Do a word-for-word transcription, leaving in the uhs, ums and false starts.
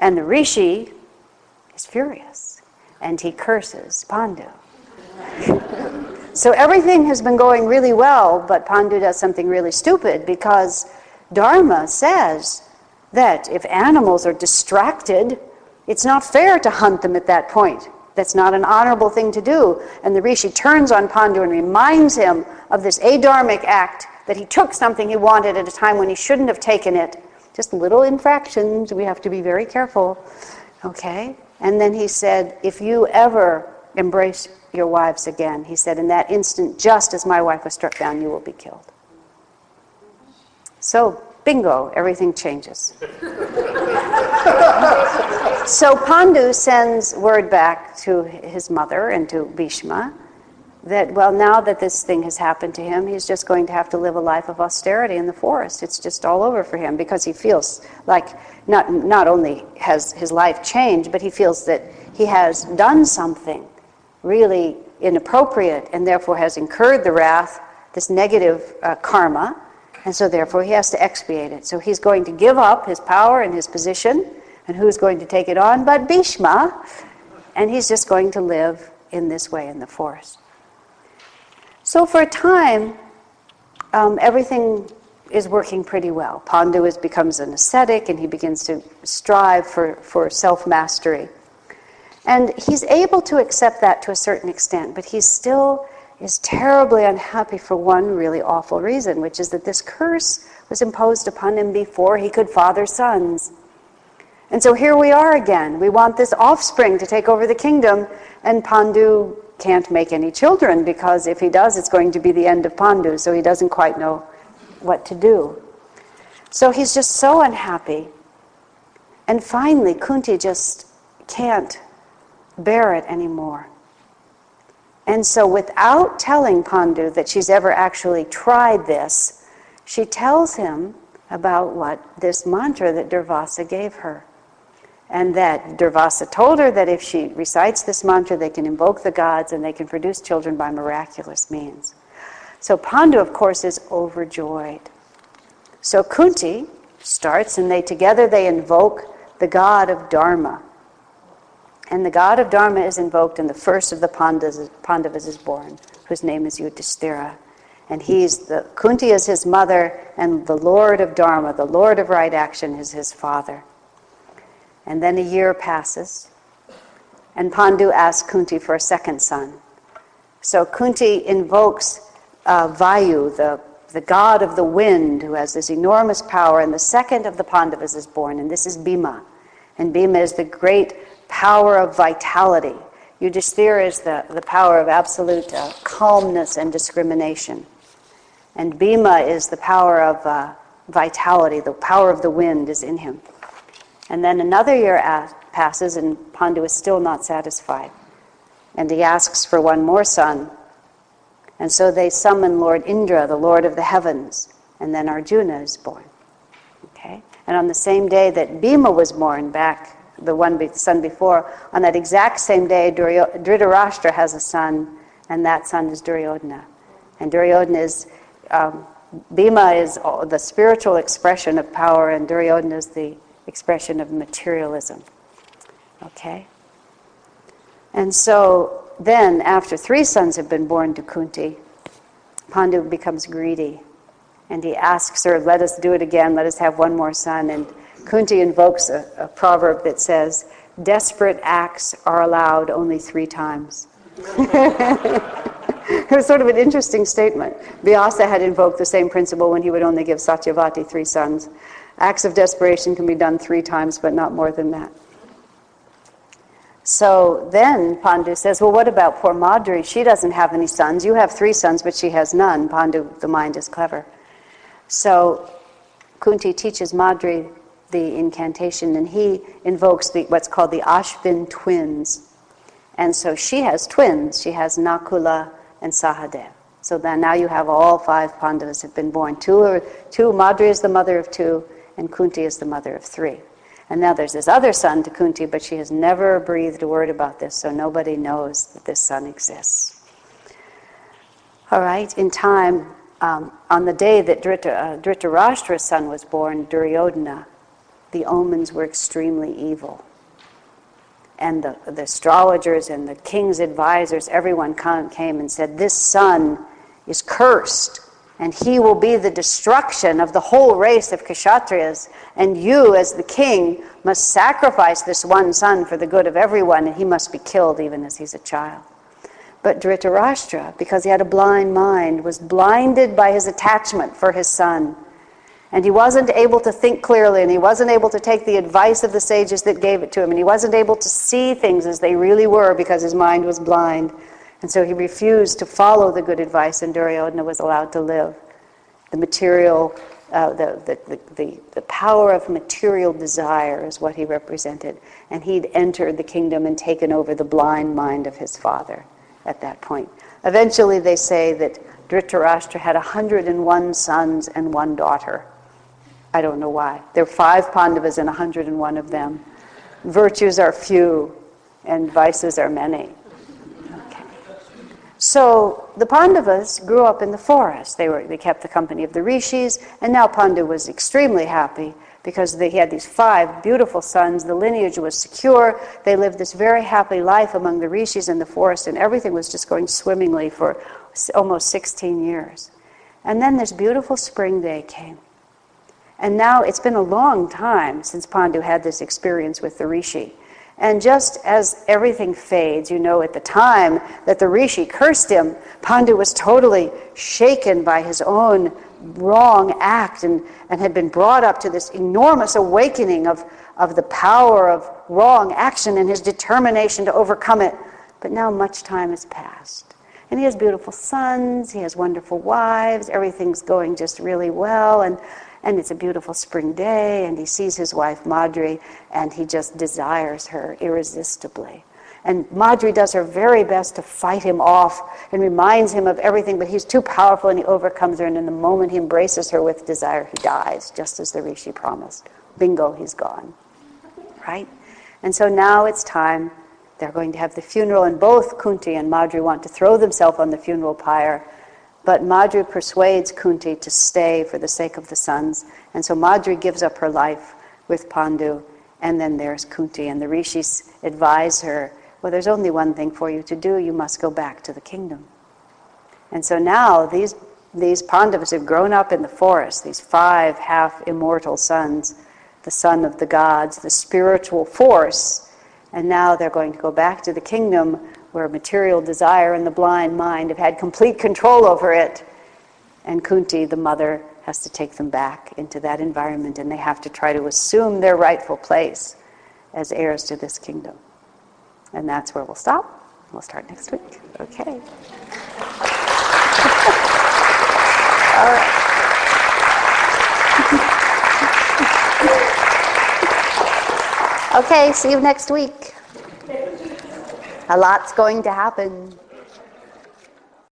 And the Rishi is furious, and he curses Pandu. So everything has been going really well, but Pandu does something really stupid, because Dharma says that if animals are distracted, it's not fair to hunt them at that point. That's not an honorable thing to do. And the Rishi turns on Pandu and reminds him of this adharmic act, that he took something he wanted at a time when he shouldn't have taken it. Just little infractions, we have to be very careful. Okay? And then he said, if you ever embrace your wives again, he said, in that instant, just as my wife was struck down, you will be killed. So, bingo, everything changes. So Pandu sends word back to his mother and to Bhishma that, well, now that this thing has happened to him, he's just going to have to live a life of austerity in the forest. It's just all over for him, because he feels like not, not only has his life changed, but he feels that he has done something really inappropriate and therefore has incurred the wrath, this negative uh, karma, and so therefore he has to expiate it. So he's going to give up his power and his position, and who's going to take it on but Bhishma, and he's just going to live in this way in the forest. So for a time, um, everything is working pretty well. Pandu is, becomes an ascetic, and he begins to strive for, for self-mastery. And he's able to accept that to a certain extent, but he still is terribly unhappy for one really awful reason, which is that this curse was imposed upon him before he could father sons. And so here we are again. We want this offspring to take over the kingdom, and Pandu can't make any children, because if he does, it's going to be the end of Pandu, so he doesn't quite know what to do. So he's just so unhappy. And finally, Kunti just can't bear it anymore. And so without telling Pandu that she's ever actually tried this, she tells him about what this mantra that Durvasa gave her. And that Durvasa told her that if she recites this mantra, they can invoke the gods and they can produce children by miraculous means. So Pandu, of course, is overjoyed. So Kunti starts, and they together they invoke the god of Dharma. And the god of Dharma is invoked, and the first of the Pandavas, Pandavas is born, whose name is Yudhishthira. And he's the Kunti is his mother, and the Lord of Dharma, the Lord of right action, is his father. And then a year passes, and Pandu asks Kunti for a second son. So Kunti invokes uh, Vayu, the, the god of the wind, who has this enormous power, and the second of the Pandavas is born, and this is Bhima. And Bhima is the great power of vitality. Yudhishthira is the, the power of absolute uh, calmness and discrimination. And Bhima is the power of uh, vitality, the power of the wind is in him. And then another year as- passes, and Pandu is still not satisfied. And he asks for one more son. And so they summon Lord Indra, the Lord of the heavens, and then Arjuna is born. Okay? And on the same day that Bhima was born, back the one be- son before, on that exact same day, Duryo- Dhritarashtra has a son, and that son is Duryodhana. And Duryodhana is, um, Bhima is the spiritual expression of power, and Duryodhana is the expression of materialism. Okay? And so then, after three sons have been born to Kunti, Pandu becomes greedy. And he asks her, let us do it again, let us have one more son. And Kunti invokes a, a proverb that says, desperate acts are allowed only three times. It was sort of an interesting statement. Vyasa had invoked the same principle when he would only give Satyavati three sons. Acts of desperation can be done three times, but not more than that. So then Pandu says, well, what about poor Madri? She doesn't have any sons. You have three sons, but she has none. Pandu, the mind is clever. So Kunti teaches Madri the incantation, and he invokes the, what's called the Ashvin twins. And so she has twins. She has Nakula and Sahadev. So then now you have all five Pandavas have been born. Two, are, two, Madri is the mother of two, and Kunti is the mother of three. And now there's this other son to Kunti, but she has never breathed a word about this, so nobody knows that this son exists. All right, in time, um, on the day that Dhrita, uh, Dhritarashtra's son was born, Duryodhana, the omens were extremely evil. And the, the astrologers and the king's advisors, everyone came and said, this son is cursed, and he will be the destruction of the whole race of Kshatriyas. And you, as the king, must sacrifice this one son for the good of everyone, and he must be killed even as he's a child. But Dhritarashtra, because he had a blind mind, was blinded by his attachment for his son. And he wasn't able to think clearly, and he wasn't able to take the advice of the sages that gave it to him, and he wasn't able to see things as they really were because his mind was blind. And so he refused to follow the good advice, and Duryodhana was allowed to live. The material, uh, the, the, the, the power of material desire is what he represented. And he'd entered the kingdom and taken over the blind mind of his father at that point. Eventually they say that Dhritarashtra had one hundred and one sons and one daughter. I don't know why. There are five Pandavas and one hundred and one of them. Virtues are few and vices are many. Okay. So the Pandavas grew up in the forest. They were they kept the company of the rishis, and now Pandu was extremely happy because they, he had these five beautiful sons. The lineage was secure. They lived this very happy life among the rishis in the forest, and everything was just going swimmingly for almost sixteen years. And then this beautiful spring day came. And now it's been a long time since Pandu had this experience with the rishi. And just as everything fades, you know, at the time that the rishi cursed him, Pandu was totally shaken by his own wrong act and, and had been brought up to this enormous awakening of, of the power of wrong action and his determination to overcome it. But now much time has passed. And he has beautiful sons, he has wonderful wives, everything's going just really well, and And it's a beautiful spring day, and he sees his wife Madri, and he just desires her irresistibly. And Madri does her very best to fight him off and reminds him of everything, but he's too powerful, and he overcomes her, and in the moment he embraces her with desire, he dies, just as the rishi promised. Bingo, he's gone. Right? And so now it's time. They're going to have the funeral, and both Kunti and Madri want to throw themselves on the funeral pyre. But Madri persuades Kunti to stay for the sake of the sons. And so Madri gives up her life with Pandu. And then there's Kunti. And the rishis advise her, well, there's only one thing for you to do. You must go back to the kingdom. And so now these, these Pandavas have grown up in the forest, these five half-immortal sons, the son of the gods, the spiritual force. And now they're going to go back to the kingdom where material desire and the blind mind have had complete control over it. And Kunti, the mother, has to take them back into that environment, and they have to try to assume their rightful place as heirs to this kingdom. And that's where we'll stop. We'll start next week. Okay. All right. Okay, see you next week. A lot's going to happen.